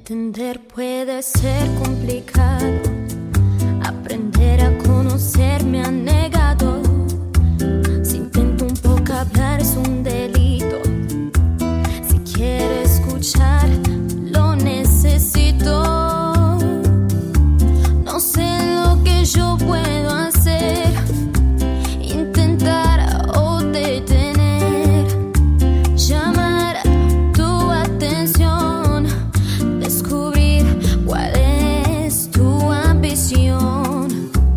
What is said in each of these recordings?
Entender puede ser complicado, aprender a conocer me han negado. Si intento un poco hablar es un delito. Si quiere escuchar lo necesito. No sé lo que yo puedo hacer, intentar o detener, llamar tu atención, descubrir cuál es tu ambición.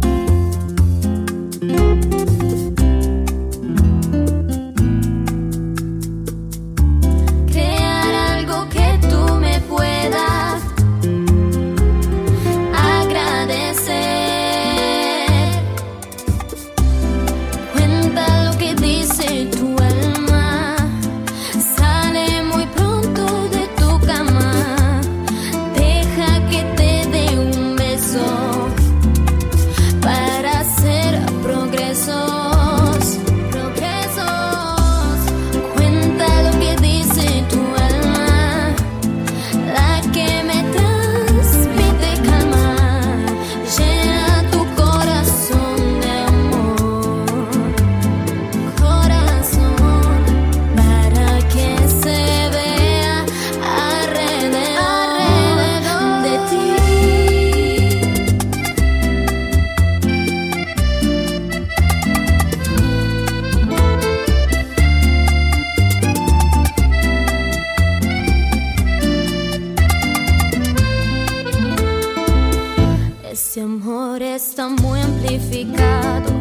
Crear algo que tú me puedas agradecer. Cuenta lo que dice tu alma, sale muy pronto de tu cama. Deja que te dé un beso para hacer progresos, progresos. Cuenta lo que dice tu alma, la que me transmite calma. Llena tu corazón de amor, corazón, para que se vea alrededor de ti. Ese amor está muy amplificado,